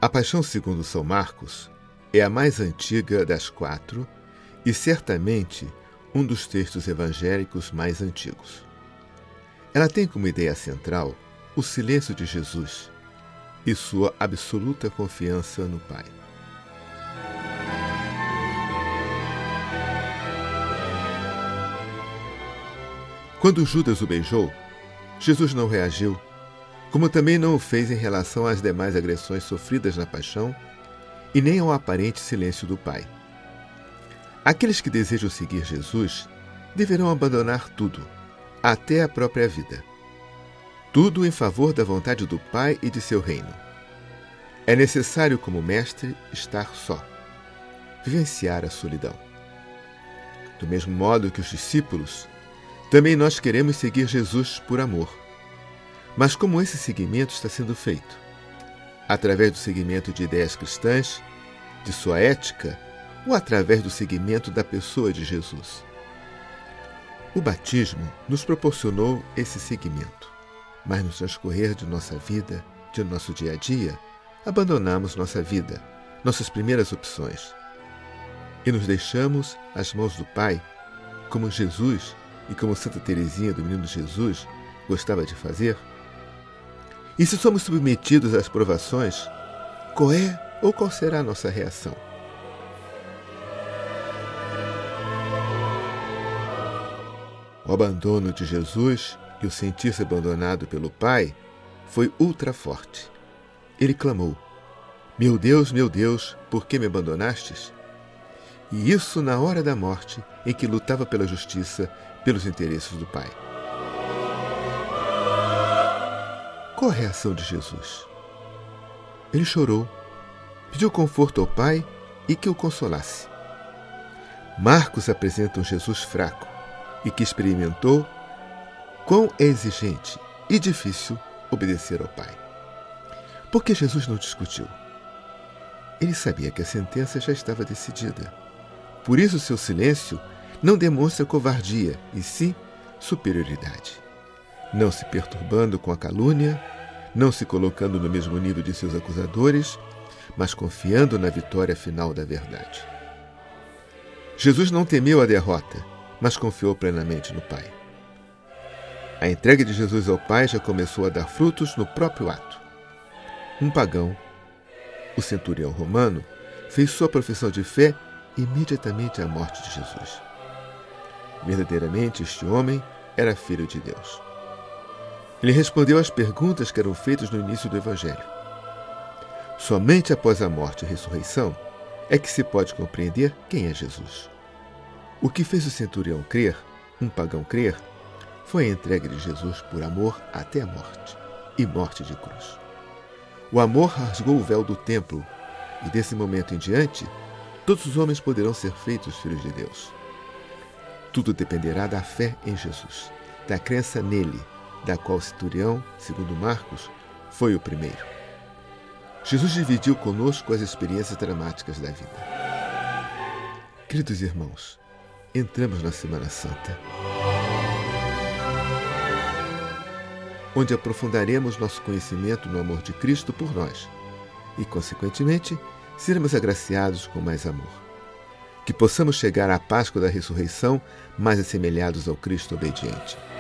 A Paixão segundo São Marcos é a mais antiga das 4 e certamente um dos textos evangélicos mais antigos. Ela tem como ideia central o silêncio de Jesus e sua absoluta confiança no Pai. Quando Judas o beijou, Jesus não reagiu, como também não o fez em relação às demais agressões sofridas na paixão e nem ao aparente silêncio do Pai. Aqueles que desejam seguir Jesus deverão abandonar tudo, até a própria vida. Tudo em favor da vontade do Pai e de seu reino. É necessário, como mestre, estar só, vivenciar a solidão. Do mesmo modo que os discípulos, também nós queremos seguir Jesus por amor. Mas como esse seguimento está sendo feito? Através do seguimento de ideias cristãs, de sua ética, ou através do seguimento da pessoa de Jesus? O batismo nos proporcionou esse seguimento, mas no transcorrer de nossa vida, de nosso dia a dia, abandonamos nossa vida, nossas primeiras opções, e nos deixamos às mãos do Pai, como Jesus e como Santa Teresinha do Menino Jesus gostava de fazer? E se somos submetidos às provações, qual é ou qual será a nossa reação? O abandono de Jesus e o sentir-se abandonado pelo Pai foi ultra forte. Ele clamou: meu Deus, por que me abandonastes? E isso na hora da morte, em que lutava pela justiça, pelos interesses do Pai. Qual a reação de Jesus? Ele chorou, pediu conforto ao Pai e que o consolasse. Marcos apresenta um Jesus fraco e que experimentou quão é exigente e difícil obedecer ao Pai. Por que Jesus não discutiu? Ele sabia que a sentença já estava decidida. Por isso seu silêncio não demonstra covardia, e sim superioridade. Não se perturbando com a calúnia, não se colocando no mesmo nível de seus acusadores, mas confiando na vitória final da verdade. Jesus não temeu a derrota, mas confiou plenamente no Pai. A entrega de Jesus ao Pai já começou a dar frutos no próprio ato. Um pagão, o centurião romano, fez sua profissão de fé imediatamente à morte de Jesus. Verdadeiramente, este homem era filho de Deus. Ele respondeu às perguntas que eram feitas no início do Evangelho. Somente após a morte e a ressurreição é que se pode compreender quem é Jesus. O que fez o centurião crer, um pagão crer, foi a entrega de Jesus por amor até a morte, e morte de cruz. O amor rasgou o véu do templo, e desse momento em diante, todos os homens poderão ser feitos filhos de Deus. Tudo dependerá da fé em Jesus, da crença nele, da qual o centurião, segundo Marcos, foi o primeiro. Jesus dividiu conosco as experiências dramáticas da vida. Queridos irmãos, entramos na Semana Santa, onde aprofundaremos nosso conhecimento no amor de Cristo por nós e, consequentemente, seremos agraciados com mais amor. Que possamos chegar à Páscoa da Ressurreição mais assemelhados ao Cristo obediente.